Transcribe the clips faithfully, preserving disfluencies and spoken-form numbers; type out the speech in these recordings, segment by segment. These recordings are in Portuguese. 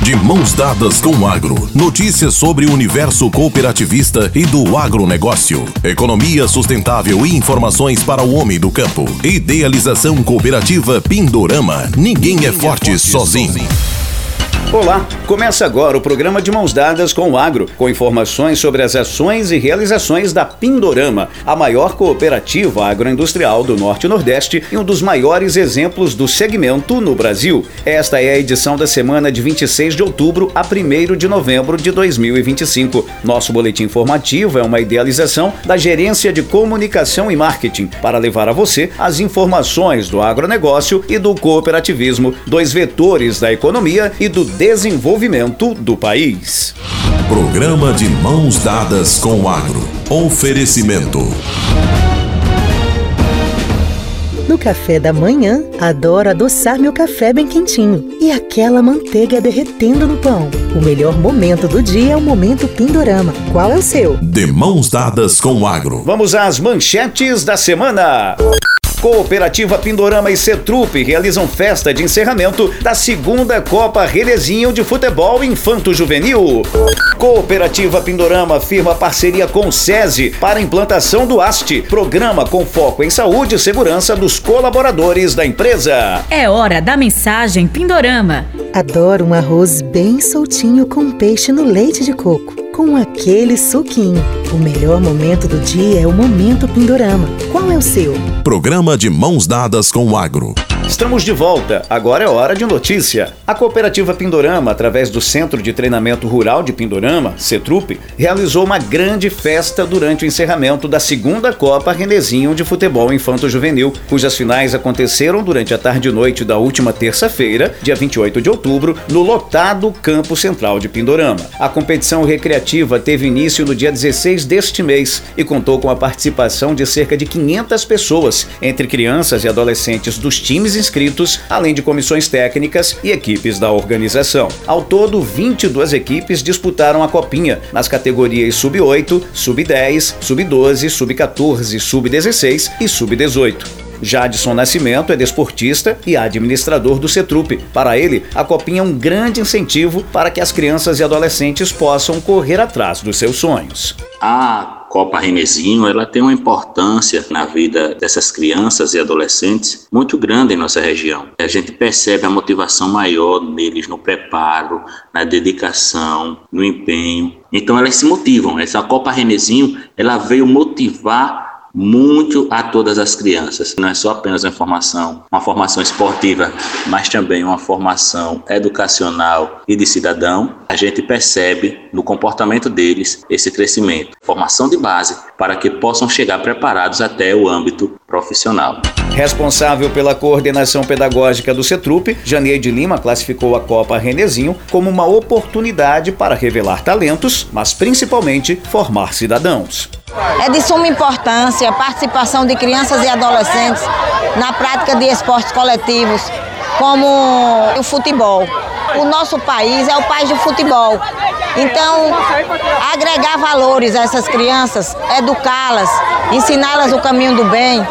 De mãos dadas com o agro. Notícias sobre o universo cooperativista e do agronegócio. Economia sustentável e informações para o homem do campo. Idealização cooperativa Pindorama. Ninguém é forte sozinho. Olá, começa agora o programa de Mãos Dadas com o Agro, com informações sobre as ações e realizações da Pindorama, a maior cooperativa agroindustrial do Norte e Nordeste e um dos maiores exemplos do segmento no Brasil. Esta é a edição da semana de vinte e seis de outubro a primeiro de novembro de dois mil e vinte e cinco. Nosso boletim informativo é uma idealização da Gerência de Comunicação e Marketing para levar a você as informações do agronegócio e do cooperativismo, dois vetores da economia e do desenvolvimento do país. Programa de Mãos Dadas com o Agro. Oferecimento. No café da manhã, adoro adoçar meu café bem quentinho e aquela manteiga derretendo no pão. O melhor momento do dia é o momento Pindorama. Qual é o seu? De Mãos Dadas com o Agro. Vamos às manchetes da semana. Cooperativa Pindorama e Cetrup realizam festa de encerramento da segunda Copa Renezinho de Futebol Infanto-Juvenil. Cooperativa Pindorama firma parceria com o SESI para a implantação do A S T, programa com foco em saúde e segurança dos colaboradores da empresa. É hora da mensagem Pindorama. Adoro um arroz bem soltinho com peixe no leite de coco, com aquele suquinho. O melhor momento do dia é o momento Pindorama. Qual é o seu? Programa de Mãos Dadas com o Agro. Estamos de volta, agora é hora de notícia. A Cooperativa Pindorama, através do Centro de Treinamento Rural de Pindorama, Cetrup, realizou uma grande festa durante o encerramento da segunda Copa Renezinho de Futebol Infanto-Juvenil, cujas finais aconteceram durante a tarde e noite da última terça-feira, dia vinte e oito de outubro, no lotado Campo Central de Pindorama. A competição recreativa teve início no dia dezesseis deste mês e contou com a participação de cerca de quinhentas pessoas, entre crianças e adolescentes dos times inscritos, além de comissões técnicas e equipes da organização. Ao todo, vinte e duas equipes disputaram a copinha nas categorias sub oito, sub dez, sub doze, sub quatorze, sub dezesseis e sub dezoito. Jadson Nascimento é desportista e administrador do Cetrup. Para ele, a copinha é um grande incentivo para que as crianças e adolescentes possam correr atrás dos seus sonhos. A Copa Renezinho, ela tem uma importância na vida dessas crianças e adolescentes muito grande em nossa região. A gente percebe a motivação maior neles no preparo, na dedicação, no empenho. Então elas se motivam. Essa Copa Renezinho, ela veio motivar muito a todas as crianças. Não é só apenas uma formação, uma formação esportiva, mas também uma formação educacional e de cidadão. A gente percebe no comportamento deles esse crescimento, formação de base para que possam chegar preparados até o âmbito profissional. Responsável pela coordenação pedagógica do Cetrup, Janeide Lima classificou a Copa Renezinho como uma oportunidade para revelar talentos, mas principalmente formar cidadãos. É de suma importância a participação de crianças e adolescentes na prática de esportes coletivos, como o futebol. O nosso país é o país do futebol. Então, agregar valores a essas crianças, educá-las, ensiná-las o caminho do bem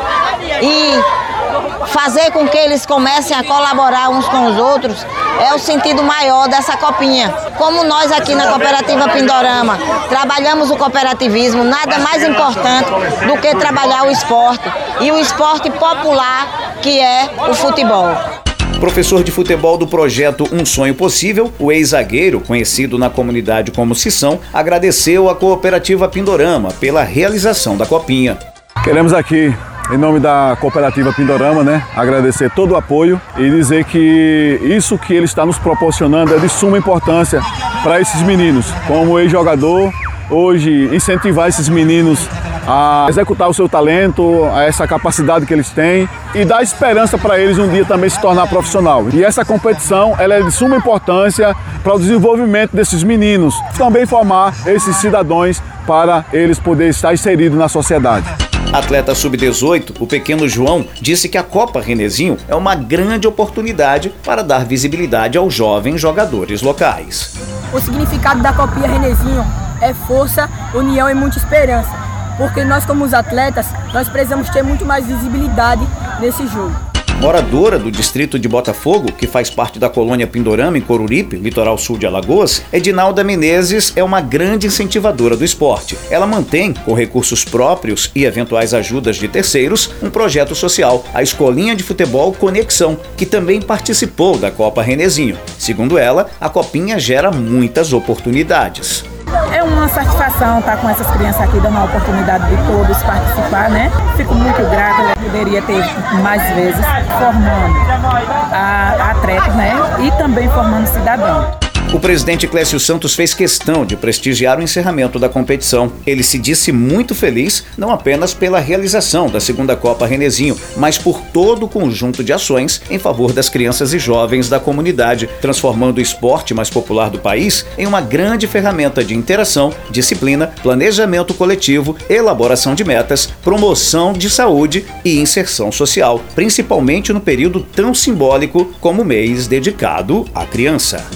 e fazer com que eles comecem a colaborar uns com os outros é o sentido maior dessa copinha. Como nós aqui na Cooperativa Pindorama trabalhamos o cooperativismo, nada mais importante do que trabalhar o esporte e o esporte popular que é o futebol. Professor de futebol do projeto Um Sonho Possível, o ex-zagueiro, conhecido na comunidade como Cissão, agradeceu à Cooperativa Pindorama pela realização da copinha. Queremos aqui, em nome da Cooperativa Pindorama, né, agradecer todo o apoio e dizer que isso que ele está nos proporcionando é de suma importância para esses meninos. Como ex-jogador, hoje incentivar esses meninos a executar o seu talento, a essa capacidade que eles têm e dar esperança para eles um dia também se tornar profissional. E essa competição ela é de suma importância para o desenvolvimento desses meninos, também formar esses cidadãos para eles poderem estar inseridos na sociedade. Atleta sub dezoito, o pequeno João, disse que a Copa Renezinho é uma grande oportunidade para dar visibilidade aos jovens jogadores locais. O significado da Copinha Renezinho é força, união e muita esperança, porque nós como os atletas, nós precisamos ter muito mais visibilidade nesse jogo. Moradora do distrito de Botafogo, que faz parte da colônia Pindorama, em Coruripe, litoral sul de Alagoas, Edinalda Menezes é uma grande incentivadora do esporte. Ela mantém, com recursos próprios e eventuais ajudas de terceiros, um projeto social, a Escolinha de Futebol Conexão, que também participou da Copa Renezinho. Segundo ela, a Copinha gera muitas oportunidades. É uma satisfação estar com essas crianças aqui, dando a oportunidade de todos participar, né? Fico muito grata, eu poderia ter mais vezes formando a atletas, né? E também formando cidadão. O presidente Clécio Santos fez questão de prestigiar o encerramento da competição. Ele se disse muito feliz, não apenas pela realização da segunda Copa Renezinho, mas por todo o conjunto de ações em favor das crianças e jovens da comunidade, transformando o esporte mais popular do país em uma grande ferramenta de interação, disciplina, planejamento coletivo, elaboração de metas, promoção de saúde e inserção social, principalmente no período tão simbólico como o mês dedicado à criança.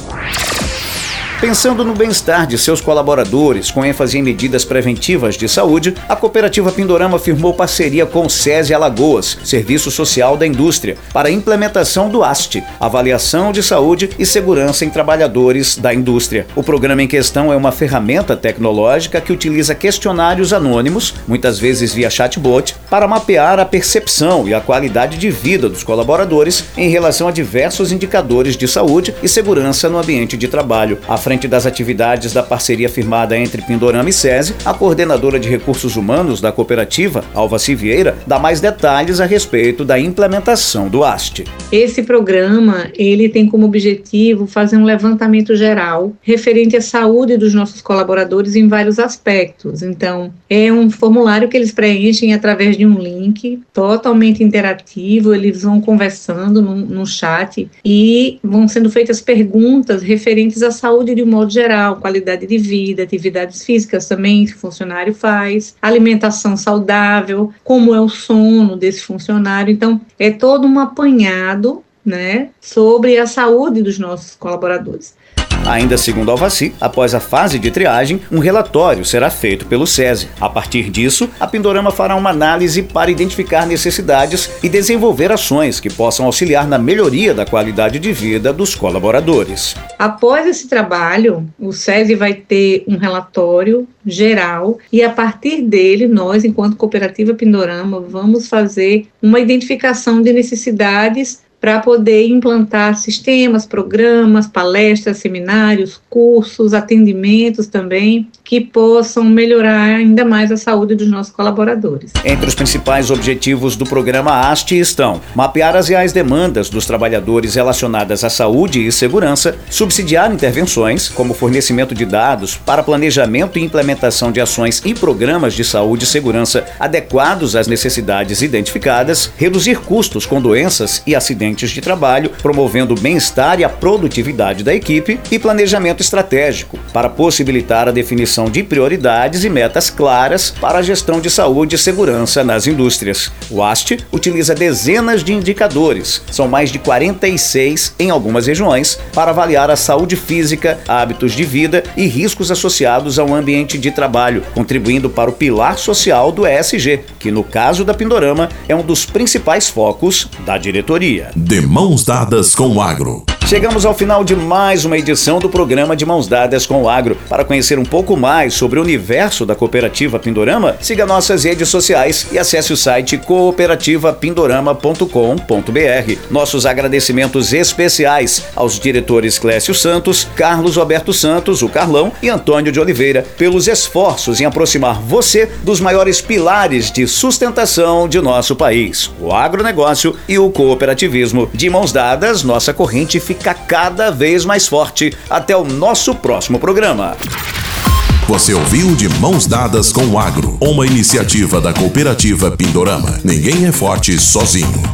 Pensando no bem-estar de seus colaboradores, com ênfase em medidas preventivas de saúde, a Cooperativa Pindorama firmou parceria com o SESI Alagoas, Serviço Social da Indústria, para a implementação do A S T, Avaliação de Saúde e Segurança em Trabalhadores da Indústria. O programa em questão é uma ferramenta tecnológica que utiliza questionários anônimos, muitas vezes via chatbot, para mapear a percepção e a qualidade de vida dos colaboradores em relação a diversos indicadores de saúde e segurança no ambiente de trabalho. A À frente das atividades da parceria firmada entre Pindorama e SESI, a coordenadora de recursos humanos da cooperativa, Alvaci Vieira, dá mais detalhes a respeito da implementação do A S T. Esse programa, ele tem como objetivo fazer um levantamento geral referente à saúde dos nossos colaboradores em vários aspectos. Então, é um formulário que eles preenchem através de um link totalmente interativo, eles vão conversando no, no chat e vão sendo feitas perguntas referentes à saúde de um modo geral, qualidade de vida, atividades físicas também que o funcionário faz, alimentação saudável, como é o sono desse funcionário. Então, é todo um apanhado, né, sobre a saúde dos nossos colaboradores. Ainda segundo Alvaci, após a fase de triagem, um relatório será feito pelo SESI. A partir disso, a Pindorama fará uma análise para identificar necessidades e desenvolver ações que possam auxiliar na melhoria da qualidade de vida dos colaboradores. Após esse trabalho, o SESI vai ter um relatório geral e, a partir dele, nós, enquanto Cooperativa Pindorama, vamos fazer uma identificação de necessidades para poder implantar sistemas, programas, palestras, seminários, cursos, atendimentos também, que possam melhorar ainda mais a saúde dos nossos colaboradores. Entre os principais objetivos do programa A S T estão mapear as reais demandas dos trabalhadores relacionadas à saúde e segurança, subsidiar intervenções, como fornecimento de dados para planejamento e implementação de ações e programas de saúde e segurança adequados às necessidades identificadas, reduzir custos com doenças e acidentes de trabalho, promovendo o bem-estar e a produtividade da equipe, e planejamento estratégico para possibilitar a definição de prioridades e metas claras para a gestão de saúde e segurança nas indústrias. O A S T utiliza dezenas de indicadores, são mais de quarenta e seis em algumas regiões, para avaliar a saúde física, hábitos de vida e riscos associados ao ambiente de trabalho, contribuindo para o pilar social do E S G, que no caso da Pindorama é um dos principais focos da diretoria. De Mãos Dadas com o Agro. Chegamos ao final de mais uma edição do programa De Mãos Dadas com o Agro. Para conhecer um pouco mais sobre o universo da Cooperativa Pindorama, siga nossas redes sociais e acesse o site cooperativa pindorama ponto com ponto b r. Nossos agradecimentos especiais aos diretores Clécio Santos, Carlos Roberto Santos, o Carlão, e Antônio de Oliveira, pelos esforços em aproximar você dos maiores pilares de sustentação de nosso país, o agronegócio e o cooperativismo. De mãos dadas, nossa corrente fica cada vez mais forte. Até o nosso próximo programa. Você ouviu De Mãos Dadas com o Agro, uma iniciativa da Cooperativa Pindorama. Ninguém é forte sozinho.